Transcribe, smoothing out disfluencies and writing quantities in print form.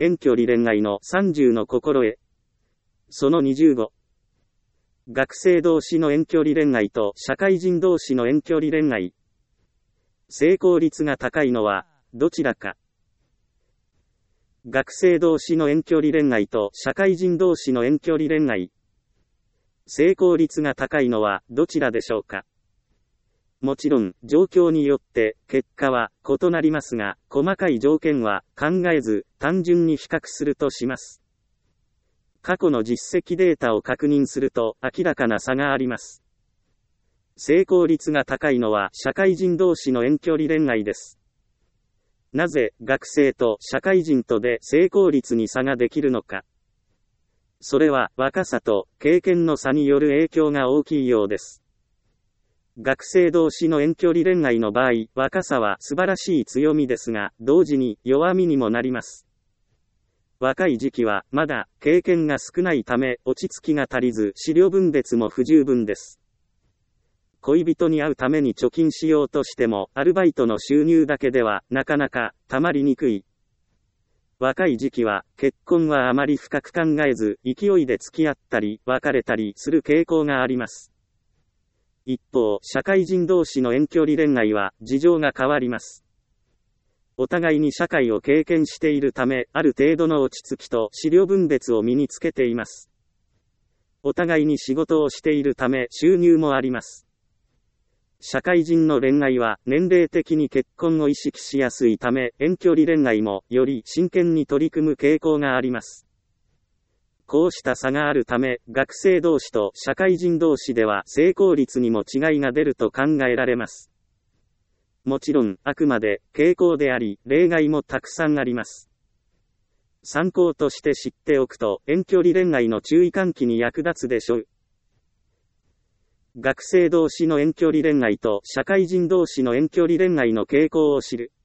遠距離恋愛の30の心得。その25。学生同士の遠距離恋愛と社会人同士の遠距離恋愛。成功率が高いのは、どちらか。学生同士の遠距離恋愛と社会人同士の遠距離恋愛。成功率が高いのはどちらでしょうか。もちろん、状況によって結果は異なりますが、細かい条件は考えず、単純に比較するとします。過去の実績データを確認すると明らかな差があります。成功率が高いのは社会人同士の遠距離恋愛です。なぜ学生と社会人とで成功率に差ができるのか。それは若さと経験の差による影響が大きいようです。学生同士の遠距離恋愛の場合、若さは素晴らしい強みですが、同時に弱みにもなります。若い時期はまだ経験が少ないため落ち着きが足りず資料分別も不十分です。恋人に会うために貯金しようとしてもアルバイトの収入だけではなかなか貯まりにくい。若い時期は結婚はあまり深く考えず勢いで付き合ったり別れたりする傾向があります。一方、社会人同士の遠距離恋愛は事情が変わります。お互いに社会を経験しているため、ある程度の落ち着きと資料分別を身につけています。お互いに仕事をしているため収入もあります。社会人の恋愛は年齢的に結婚を意識しやすいため、遠距離恋愛もより真剣に取り組む傾向があります。こうした差があるため、学生同士と社会人同士では成功率にも違いが出ると考えられます。もちろん、あくまで傾向であり、例外もたくさんあります。参考として知っておくと、遠距離恋愛の注意喚起に役立つでしょう。学生同士の遠距離恋愛と社会人同士の遠距離恋愛の傾向を知る。